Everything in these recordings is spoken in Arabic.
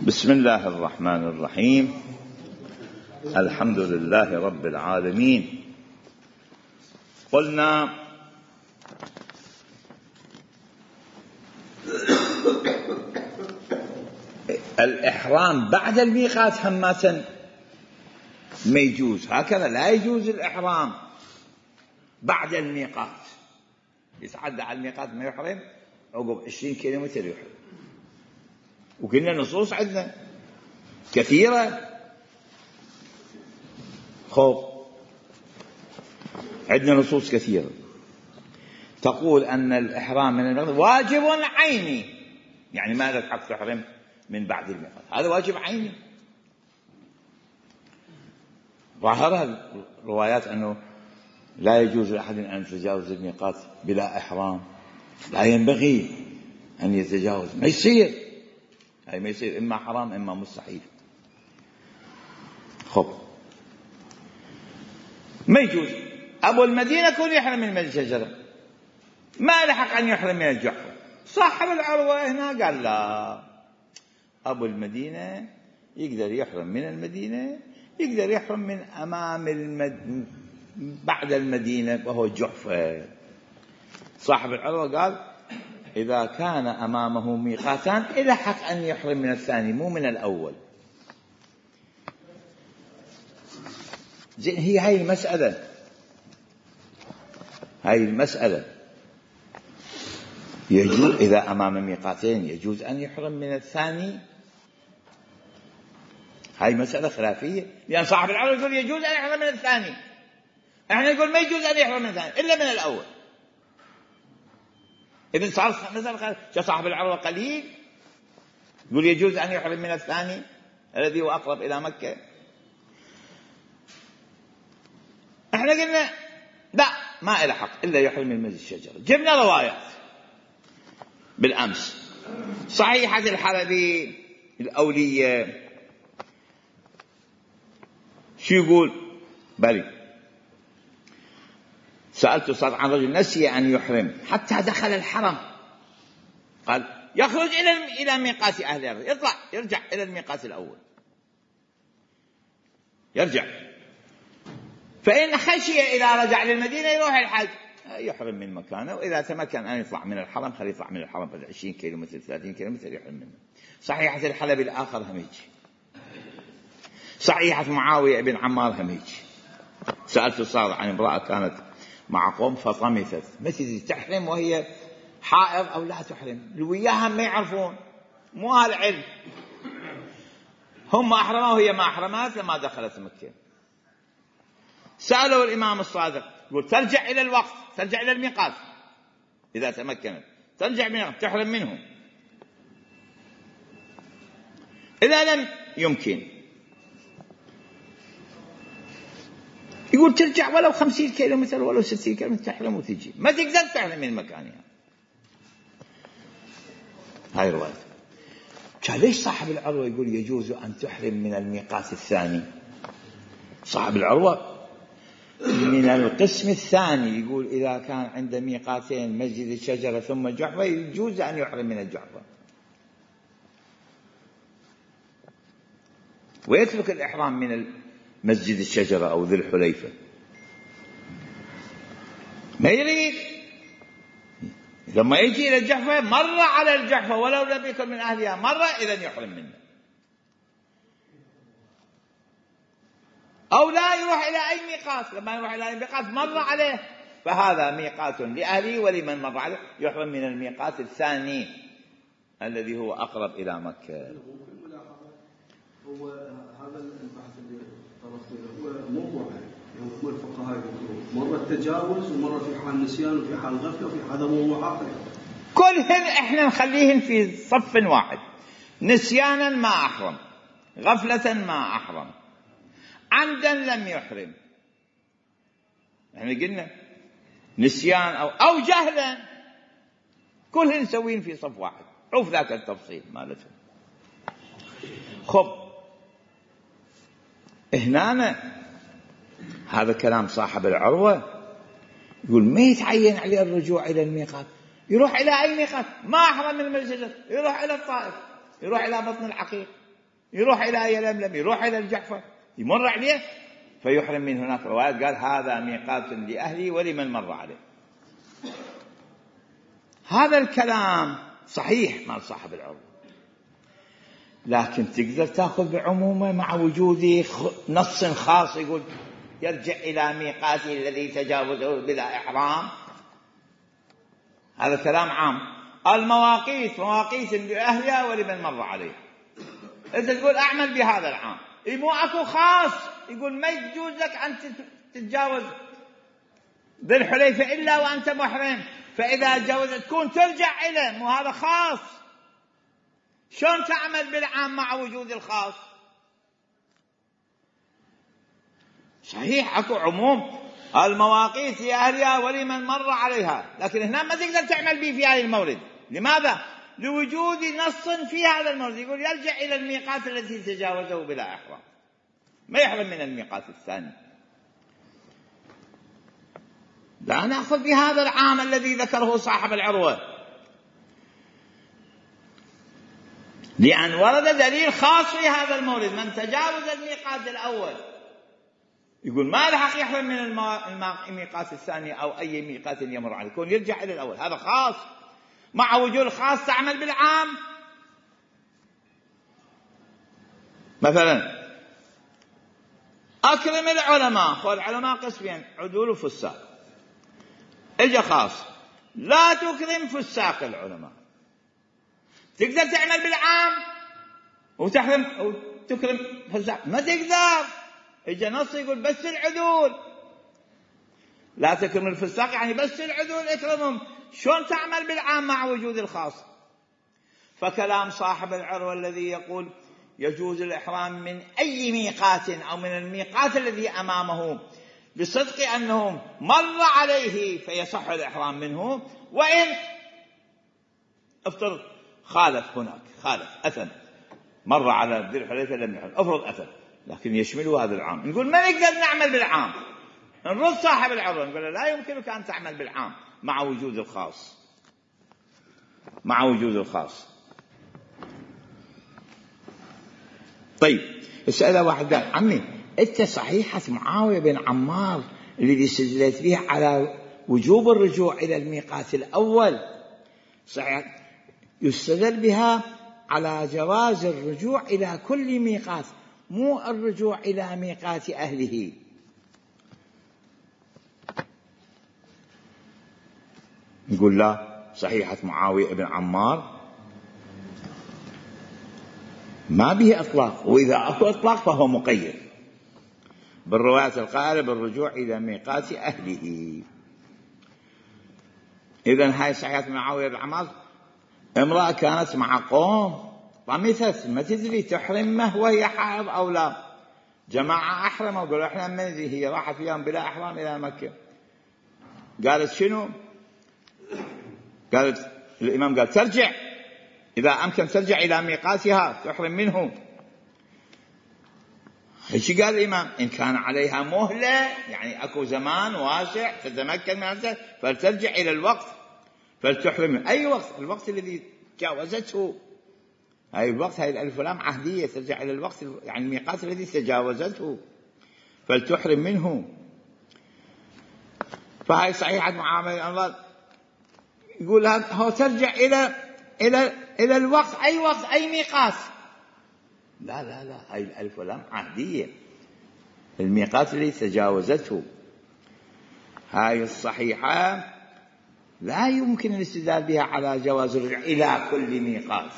بسم الله الرحمن الرحيم. الحمد لله رب العالمين. قلنا الإحرام بعد الميقات همة ما يجوز، هكذا لا يجوز الإحرام بعد الميقات. يتعدى على الميقات ما يحرم، عقب 20 كيلومتر يحرم. وكنا نصوص عندنا كثيرة. عندنا نصوص كثيرة تقول أن الإحرام من الميقات واجب عيني، يعني ما لك حق تحرم من بعد الميقات، هذا واجب عيني. ظاهرها الروايات أنه لا يجوز لأحد أن يتجاوز الميقات بلا إحرام، لا ينبغي أن يتجاوز، ما يصير، هاي ما يصير، إما حرام إما مستحيل. ما يجوز. أبو المدينة كون يحرم من الشجرة، ما لحق أن يحرم من الجحفة. صاحب العروة هنا قال لا، أبو المدينة يقدر يحرم من المدينة، يقدر يحرم من أمام بعد المدينة وهو جحفة. صاحب العروة قال إذا كان أمامه ميقاتان إلى حق أن يحرم من الثاني مو من الأول. زين، هي هاي المسألة يجوز إذا أمام ميقاتين يجوز أن يحرم من الثاني. هاي مسألة خلافية، لأن صاحب العروة يقول يجوز أن يحرم من الثاني، احنا نقول ما يجوز أن يحرم من الثاني إلا من الأول. إذن صار مثلا صاحب العروة قليل يقول يجوز أن يحرم من الثاني الذي هو أقرب إلى مكة. احنا قلنا لا، ما إلى حق إلا يحرم من مجلس الشجرة. جبنا روايات بالأمس صحيحة الحلبي الأولية، شو يقول؟ بلي سألت صاد عن رجل نسي أن يحرم حتى دخل الحرم، قال يخرج إلى ميقات أهل الأرض، يرجع إلى الميقات الأول، يرجع. فإن خشي إذا رجع للمدينة يروح الحج يحرم من مكانه، وإذا تمكن أن يطلع من الحرم خليه يطلع من الحرم بعد 20 كيلومتر 30 كيلومتر يحرم منه. صحيحة الحلبي الآخر هم هيك، صحيحة معاوية بن عمار هم هيك. سألت صاد عن امرأة كانت مع قوم فطمثت، متى تحرم وهي حائض أو لا تحرم؟ اللي وياها ما يعرفون، مو هالعلم، هم أحرموا وهي ما أحرمت لما دخلت مكة. سألوا الإمام الصادق يقول ترجع إلى الوقت، ترجع إلى الميقات إذا تمكنت، ترجع منه تحرم منه. إذا لم يمكن يقول ترجع ولو 50 كيلومتر ولو 60 كيلومتر تحرم وتجي، ما تقدر تحرم من مكانها. هاي رواية. ليش صاحب العروة يقول يجوز أن تحرم من الميقات الثاني؟ صاحب العروة من القسم الثاني يقول إذا كان عند ميقاتين مسجد الشجرة ثم جحفة يجوز أن يحرم من الجحفة، ويترك الإحرام من مسجد الشجرة أو ذي الحليفة، ما يريد. لما يجي إلى الجحفة مر على الجحفة ولو لم يكن من أهلها مرة، إذن يحرم منه. أو لا يروح إلى أي ميقات، لما يروح إلى أي ميقات مر عليه، فهذا ميقات لأهله ولمن مر عليه، يحرم من الميقات الثاني الذي هو أقرب إلى مكة. هو هذا البحث اللي طرحته هو موضوع، هو الفقهاء يقولون مرة التجاوز ومرة في حال نسيان وفي حال غفلة وفي هذا موضوع آخر. كلهن احنا نخليهن في صف واحد، نسيانا ما أحرم، غفلة ما أحرم، عمدا لم يحرم. احنا قلنا نسيان أو جهلا، كلهن نسوين في صف واحد. عوف ذاك التفصيل مالته. هنا هذا كلام صاحب العروة يقول ما يتعين عليه الرجوع إلى الميقات، يروح إلى أي ميقات، ما أحرم من المسجد، يروح إلى الطائف، يروح إلى بطن العقيق، يروح إلى يلملم، يروح إلى الجحفة، يمر عليه فيحرم من هناك. روايات قال هذا ميقات لأهلي ولمن مر عليه. هذا الكلام صحيح مع صاحب العروة، لكن تقدر تأخذ بعمومه مع وجود نص خاص يقول يرجع إلى ميقاته الذي تجاوزه بلا إحرام. هذا كلام عام. المواقيت مواقيت لأهلها ولمن مر عليه. أنت تقول أعمل بهذا العام، مو أكو خاص يقول ما يجوز لك أن تتجاوز ذي الحليفة إلا وأنت محرم، فإذا تجاوزت تكون ترجع إليه، مو هذا خاص. شلون تعمل بالعام مع وجود الخاص؟ صحيح أكو عموم المواقيت لأهلها ولمن مر عليها، لكن هنا ما تقدر تعمل به في هذا المورد. لماذا؟ لوجود نص في هذا المورد يقول يرجع إلى الميقات التي تجاوزه بلا إحرام، ما يحرم من الميقات الثاني. لا نأخذ بهذا العام الذي ذكره صاحب العروة، لأن ورد دليل خاص في هذا المورد. من تجاوز الميقات الأول يقول ما لحق يحرم من الميقات الثاني أو أي ميقات يمر عليه، يكون يرجع إلى الأول. هذا خاص. مع وجود الخاص تعمل بالعام. مثلا أكرم العلماء، والعلماء قسمين عدول وفساق. إجا خاص لا تكرم فساق العلماء، تقدر تعمل بالعام وتحرم وتكرم فساق؟ ما تقدر. إجا نص يقول بس العدول، لا تكرم الفساق يعني بس العدول اكرمهم. شلون تعمل بالعام مع وجود الخاص؟ فكلام صاحب العروة الذي يقول يجوز الإحرام من أي ميقات أو من الميقات الذي أمامه بصدق أنه مر عليه فيصح الإحرام منه، وإن افترض خالف هناك، خالف أثم، مر على ذي الحليفة لم يحرم، افرض أثم، لكن يشمله هذا العام. نقول ما نقدر نعمل بالعام، نرد صاحب العروة نقول لا يمكنك أن تعمل بالعام مع وجود الخاص. مع وجود الخاص. طيب السؤال واحد قال عمي أنت صحيحة معاوية بن عمار الذي استدلت به على وجوب الرجوع إلى الميقات الأول، صحيح يستدل بها على جواز الرجوع إلى كل ميقات، مو الرجوع إلى ميقات أهله. نقول لا، صحيحة معاوية بن عمار ما به أطلاق، وإذا أكو أطلاق فهو مقيد بالروايات القائلة بالرجوع إلى ميقات أهله. إذن هاي صحيحة معاوية بن عمار، امرأة كانت مع قوم طمثت ما تدري تحرمه وهي حائض أو لا، جماعة أحرموا وقالوا إحنا ما ندري، هي راحت فيهم بلا إحرام إلى مكة. قالت شنو؟ قالت الإمام قال ترجع، إذا أمكن ترجع إلى ميقاتها تحرم منه. ايش قال الإمام؟ إن كان عليها مهلة يعني أكو زمان واسع تتمكن من هذا فلترجع إلى الوقت فلتحرم. أي وقت؟ الوقت الذي تجاوزته، هاي الوقت، هاي الألف ولام عهدية، ترجع إلى الوقت يعني الميقات الذي تجاوزته فلتحرم منه. فهاي صحيحة معاملة الله يقول هو ترجع إلى الوقت، أي وقت أي ميقات. لا لا لا، هاي الألف ولام عهدية، الميقات الذي تجاوزته. هاي الصحيحة لا يمكن الاستدلال بها على جواز الرجوع إلى كل ميقات،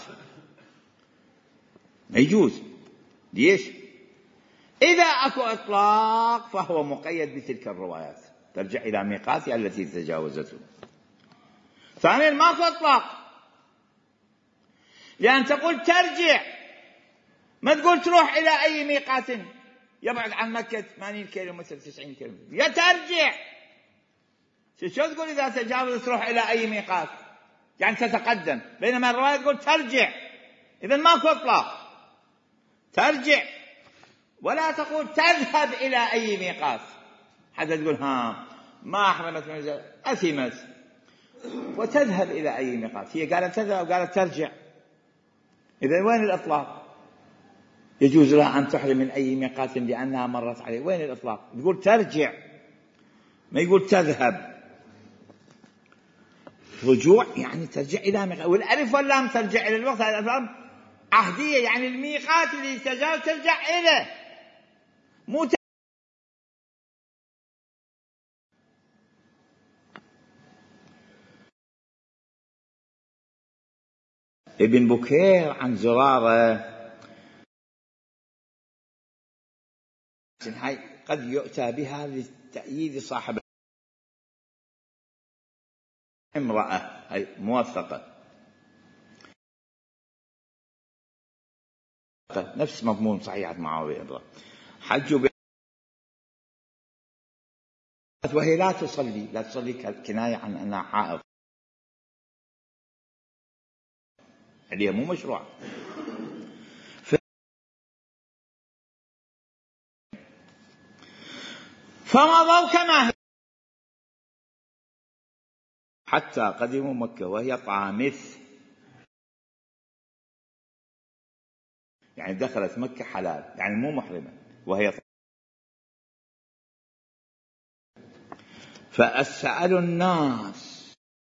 ما يجوز. ليش؟ إذا أكو إطلاق فهو مقيد بتلك الروايات، ترجع إلى ميقاتها التي تجاوزته. ثانيا ماكو إطلاق، لأن تقول ترجع، ما تقول تروح إلى أي ميقات يبعد عن مكة 80 كيلومتر 90 كيلومتر، يا ترجع. شو تقول إذا تجاوز تروح إلى أي ميقات؟ يعني تتقدم، بينما الرواية تقول ترجع. إذن ماكو إطلاق، ترجع، ولا تقول تذهب إلى أي ميقات. حتى تقول ما أحرمت من أثمت وتذهب إلى أي ميقات، هي قالت تذهب وقالت ترجع. إذن وين الإطلاق؟ يجوز لها أن تحرم من أي ميقات لأنها مرت عليه. وين الإطلاق؟ يقول ترجع، ما يقول تذهب. رجوع يعني ترجع إلى ميقات، والألف واللام ترجع إلى الوقت، هذه الألفاظ عهدية، يعني الميقات اللي تجاوز ترجع إليه، مو ابن بكير عن زرارة قد يؤتى بها لتأييد صاحب امرأة أي موثقة، نفس مضمون صحيحة معاوية، حجوا وهي لا تصلي كناية عن أنها حائض، اللي هي مو مشروع. فمضوا كما هي حتى قدموا مكة وهي طامث، يعني دخلت مكة حلال، يعني مو محرمة وهي طامث. فسألوا الناس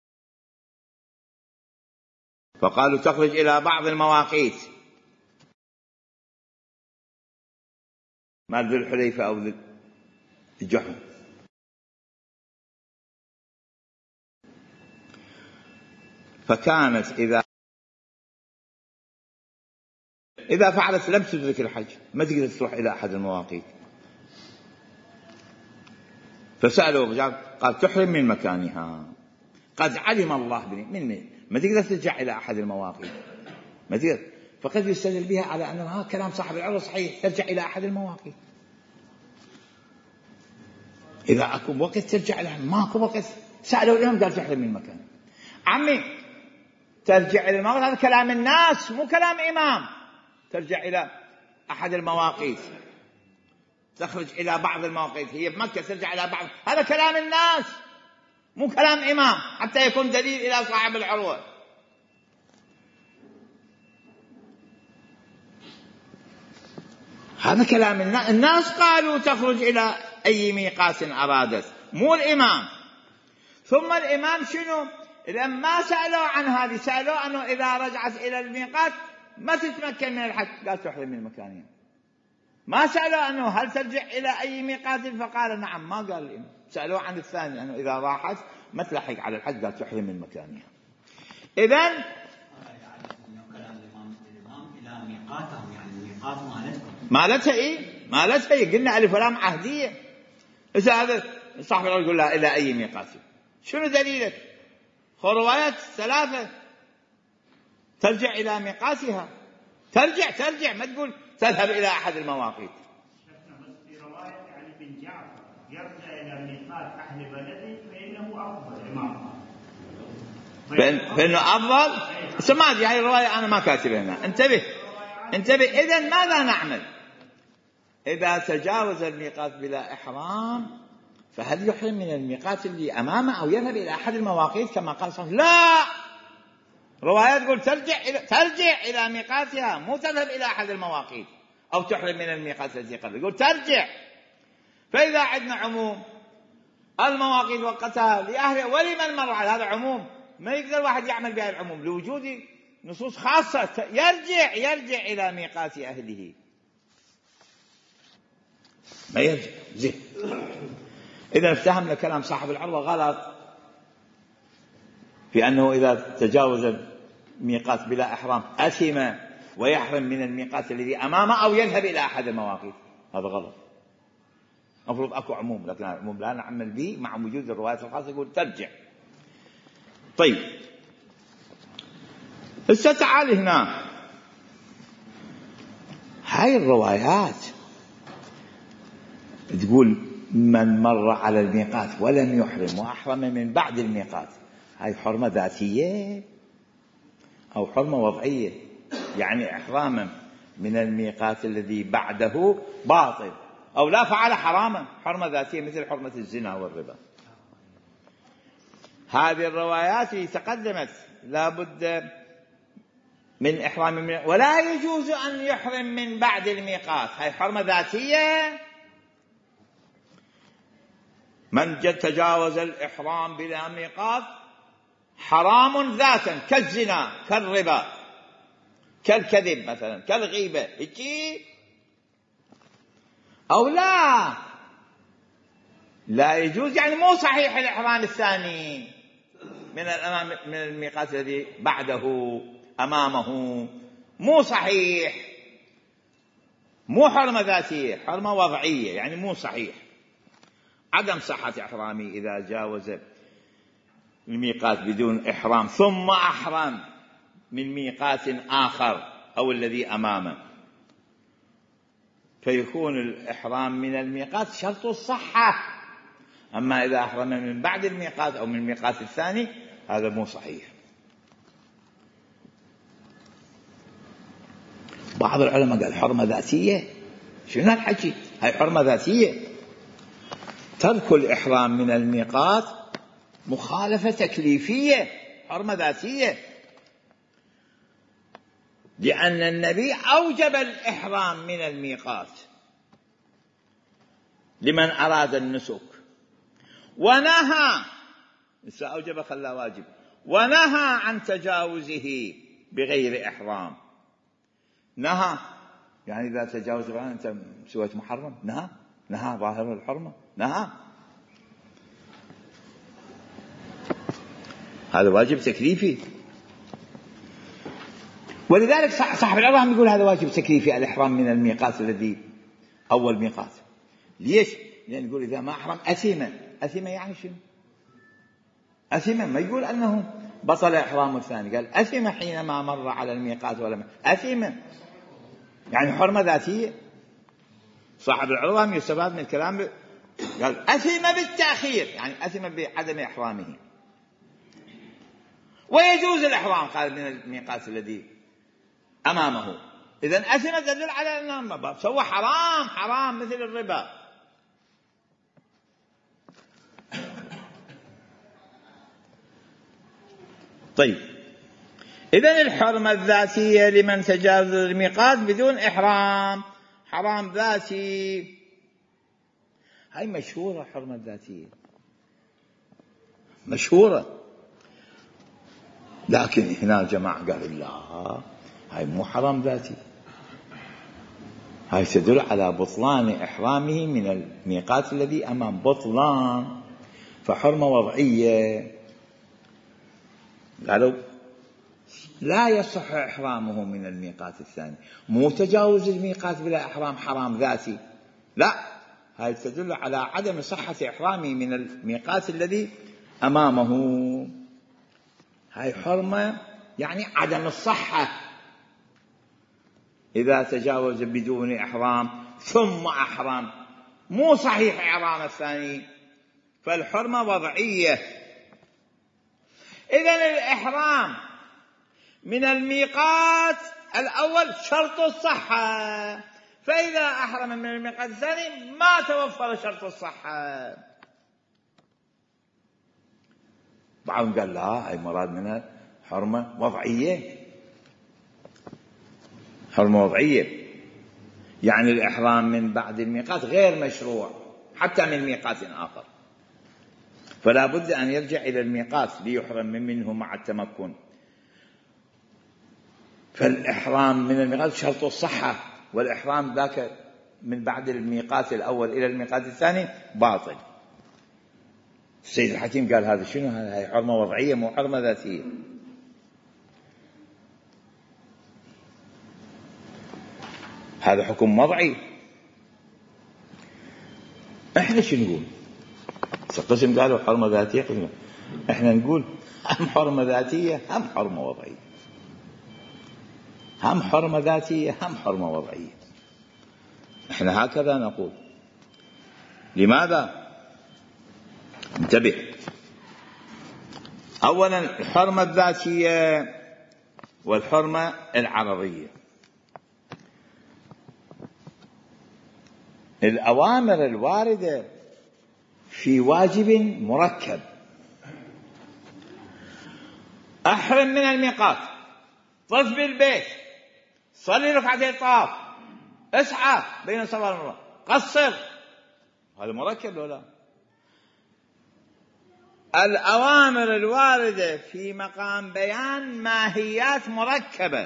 فقالوا تخرج إلى بعض المواقيت، ما ذو الحليفة أو ذو الجحم، فكانت إذا فعلت لم تدرك الحج، ما تقدر تروح إلى أحد المواقيت. فسألوا الرجال قال تحرم من مكانها، قد علم الله من ما تقدر ترجع إلى أحد المواقيت، ما تقدر. فقد يستدل بها على أن كلام صاحب العروة صحيح، ترجع إلى أحد المواقيت. إذا أكو وقت ترجع إلى، ماكو وقت سألوا الإمام قال تحرم من مكان. عمي ترجع إلى المواقيت، هذا كلام الناس مو كلام إمام. ترجع إلى أحد المواقيت، تخرج إلى بعض المواقيت، هي بمكة ترجع إلى بعض، هذا كلام الناس مو كلام إمام، حتى يكون دليل إلى صاحب العروة. هذا كلام الناس قالوا تخرج إلى أي ميقات أرادت، مو الإمام. ثم الإمام شنو؟ لما سألوا عن هذه، سألوا أنه إذا رجعت إلى الميقات ما تتمكن من الحج، قال تحرم من مكانها. ما سألوا أنه هل ترجع إلى أي ميقات، فقال نعم، ما قال الإمام. سألوا عن الثاني أنه إذا راحت ما تلحق على الحج، قال تحرم من مكانها. إذن إلى ميقاتهم، يعني الميقات مالتها إيه؟ مالتها إيه؟ قلنا ألف ولام عهدية. إذا هذا صاحب العروة يقول لها إلى أي ميقات، شنو دليلك؟ روايات ثلاثة ترجع إلى ميقاتها، ترجع ما تقول تذهب إلى أحد المواقيت. في رواية علي بن جعفر يرجع إلى ميقات أهل بلده فإنه أفضل إمام، فإنه أفضل. سمعت هذه الرواية أنا ما كاتبها هنا، انتبه. إذن ماذا نعمل إذا تجاوز الميقات بلا إحرام؟ فهل يحرم من الميقات اللي أمامه أو يذهب إلى أحد المواقيت كما قال صلى الله عليه وسلم؟ لا، روايات تقول ترجع إلى ميقاتها، مو تذهب إلى أحد المواقيت أو تحرم من الميقات التي قبل، يقول ترجع. فإذا عندنا عموم المواقيت وقتها لأهله ولمن مر على هذا عموم، ما يقدر واحد يعمل بهذا العموم لوجود نصوص خاصة. يرجع إلى ميقات أهله، ما يرجع زين. إذا افتهمنا كلام صاحب العروة غلط في أنه إذا تجاوز الميقات بلا إحرام أثم ويحرم من الميقات الذي أمامه أو يذهب إلى أحد المواقيت، هذا غلط. المفروض أكو عموم، لكن العموم لا نعمل به مع وجود الروايات الخاصة يقول ترجع. طيب هسه تعال هنا، هاي الروايات تقول من مر على الميقات ولم يحرم وأحرم من بعد الميقات، هاي حرمة ذاتية أو حرمة وضعية، يعني إحراما من الميقات الذي بعده باطل أو لا فعل حراما، حرمة ذاتية مثل حرمة الزنا والربا. هذه الروايات اللي تقدمت لابد من إحرام ولا يجوز أن يحرم من بعد الميقات. هاي حرمة ذاتية. من تجاوز الإحرام بلا ميقات حرام ذاتا، كالزنا، كالربا، كالكذب مثلا، كالغيبة، أو لا يجوز، يعني مو صحيح الإحرام الثاني من الميقات الذي بعده أمامه، مو صحيح، مو حرمة ذاتية، حرمة وضعية، يعني مو صحيح. عدم صحة إحرامي إذا جاوز الميقات بدون إحرام ثم أحرم من ميقات آخر أو الذي أمامه، فيكون الإحرام من الميقات شرط الصحة. أما إذا أحرم من بعد الميقات أو من الميقات الثاني هذا مو صحيح. بعض العلماء قال حرمة ذاتية. شنو الحكي؟ هاي حرمة ذاتية. ترك الإحرام من الميقات مخالفة تكليفية، حرمة ذاتية، لأن النبي أوجب الإحرام من الميقات لمن أراد النسك، ونهى، أوجب خلاه واجب، ونهى عن تجاوزه بغير إحرام. نهى يعني إذا تجاوز أنت سويت محرم، نهى ظاهر الحرمة، نهى، هذا واجب تكليفي. ولذلك صاحب العظام يقول هذا واجب تكليفي، الإحرام من الميقات الذي أول ميقات. ليش؟ لأن يقول إذا ما أحرم أثم يعني شنو؟ أثم، ما يقول أنه بطل إحرام الثاني، قال أثم حينما مر على الميقات ولا أثم، يعني حرمة ذاتية. صاحب العظام يستفاد من الكلام، قال أثم بالتأخير، يعني أثم بعدم إحرامه. ويجوز الإحرام قال من الميقات الذي أمامه. إذن أثم تدل على أنه سوى حرام مثل الربا. طيب، إذن الحرمة الذاتية لمن تجاوز الميقات بدون إحرام حرام ذاتي. هاي مشهورة، حرمة ذاتية مشهورة. لكن هنا جماعة قالوا لا، هاي مو حرام ذاتي، هاي تدل على بطلان إحرامه من الميقات الذي أمام، بطلان، فحرمة وضعية. قالوا لا يصح إحرامه من الميقات الثاني، مو تجاوز الميقات بلا إحرام حرام ذاتي، لا، هاي تدل على عدم صحة إحرامه من الميقات الذي أمامه. هاي حرمة يعني عدم الصحة، إذا تجاوز بدون إحرام ثم أحرم، مو صحيح إحرام الثاني، فالحرمة وضعية. إذن الإحرام من الميقات الأول شرط الصحة، فإذا أحرم من الميقات الثاني ما توفر شرط الصحة. بعضهم قال لا، هاي مراد منها حرمة وضعية، حرمة وضعية، يعني الإحرام من بعد الميقات غير مشروع حتى من ميقات آخر، فلا بد أن يرجع إلى الميقات ليحرم منه مع التمكن. فالإحرام من الميقات شرط الصحة، والإحرام ذاك من بعد الميقات الأول إلى الميقات الثاني باطل. السيد الحكيم قال هذا شنو؟ هذه حرمة وضعية مو حرمة ذاتية. هذا حكم وضعي. احنا شنو نقول؟ قسم قالوا حرمة ذاتية، احنا نقول هم حرمة ذاتية هم حرمة وضعية، هم حرمة ذاتية هم حرمة وضعية. احنا هكذا نقول. لماذا؟ انتبه. اولا الحرمة الذاتية والحرمة العرضية. الأوامر الواردة في واجب مركب، أحرم من الميقات، طف بالبيت، صلي ركعتين طواف، اسعى بين الصفا والمروة، قصر. هذا مركب ولا لا؟ الأوامر الواردة في مقام بيان ماهيات مركبة.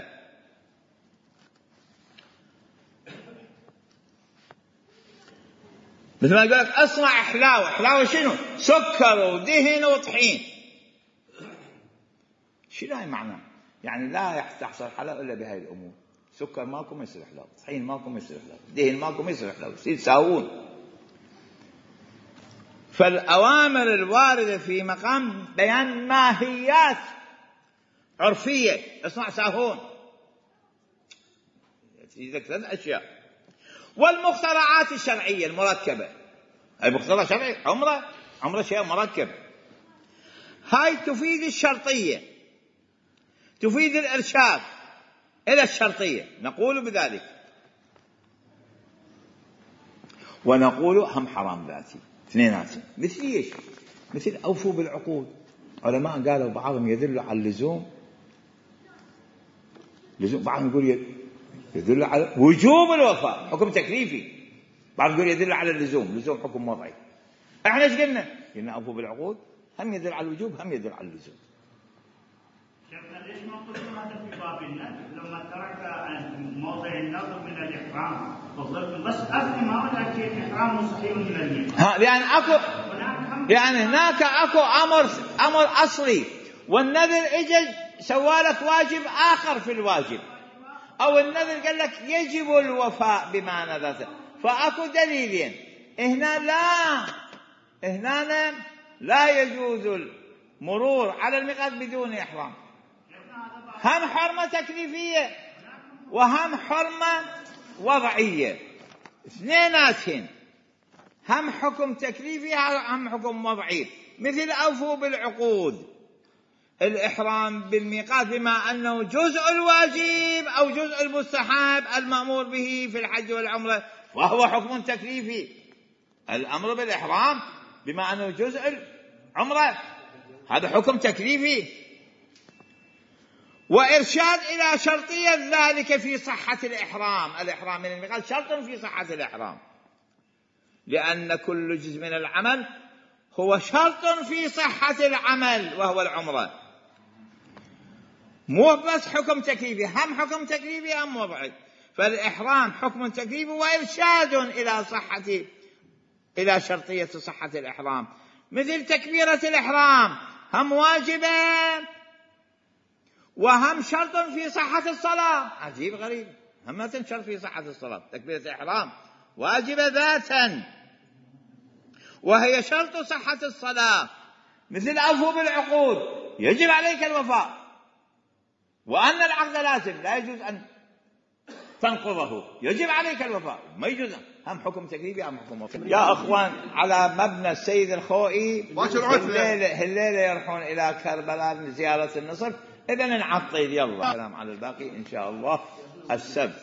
مثل ما يقول لك اصنع حلاوة. حلاوة شنو؟ سكر ودهن وطحين. شنو هاي معناه؟ يعني لا تحصل حلاوة إلا بهاي الأمور. سكر ماكو ما يصير حلاوة، طحين ماكو ما يصير حلاوة، دهن ماكو ما يصير حلاوة، يصير ساوون. فالأوامر الواردة في مقام بيان ماهيات عرفية، اصنع ساهون، يجيك 3 أشياء. والمخترعات الشرعية المركبة، المخترع شرعي عمره شيء مركب. هاي تفيد الشرطية، تفيد الإرشاد إلى الشرطية، نقول بذلك. ونقول هم حرام ذاتي، اثنيناتي. مثل ايش؟ مثل أوفوا بالعقود. علماء قالوا بعضهم يدل على اللزوم، بعضهم يقول يدل على وجوب الوفاء، حكم تكليفي. بعضهم يقول يدل على اللزوم، لزوم حكم وضعي. احنا ايش قلنا؟ أوفوا بالعقود هم يدل على الوجوب هم يدل على اللزوم. شيخنا ليش ما قلتم هذا في باب النذر؟ لما ترك موضع النذر من الإحرام فضلت بس أفهم لكن الإحرام صحيح من النية. لأن يعني هناك أكو أمر أصلي، والنذر إجل سوالك واجب آخر في الواجب، أو النذر قال لك يجب الوفاء بما نذرت. فأكو دليلين هنا. لا يجوز المرور على الميقات بدون إحرام. هم حرمة تكليفية وهم حرمة وضعية، اثنيناتهم، هم حكم تكليفي هم حكم وضعي. مثل أوفوا بالعقود، الإحرام بالميقات بما أنه جزء الواجب أو جزء المستحب المأمور به في الحج والعمرة، وهو حكم تكليفي. الأمر بالإحرام بما أنه جزء العمرة هذا حكم تكليفي. وإرشاد إلى شرطية ذلك في صحة الإحرام من الميقات شرط في صحة الإحرام، لأن كل جزء من العمل هو شرط في صحة العمل وهو العمرة. مو بس حكم تكليفي، هم حكم تكليفي هم وضعي. فالإحرام حكم تكليفي وإرشاد إلى شرطية صحة الإحرام. مثل تكبيرة الإحرام هم واجبة وهم شرط في صحة الصلاة. عجيب غريب، هم شرط في صحة الصلاة. تكبيرة الإحرام واجبة ذاتا وهي شرط صحة الصلاة. مثل أوفوا بالعقود، يجب عليك الوفاء، وأن العقد لازم لا يجوز أن تنقضه، يجب عليك الوفاء، ما يجوز. هم حكم تكليفي هم حكم وضعي. يا أخوان، على مبنى السيد الخوئي الليلة يروحون إلى كربلاء لزيارة النصر. إذن نعطل، يلا. الكلام على الباقي إن شاء الله السبت.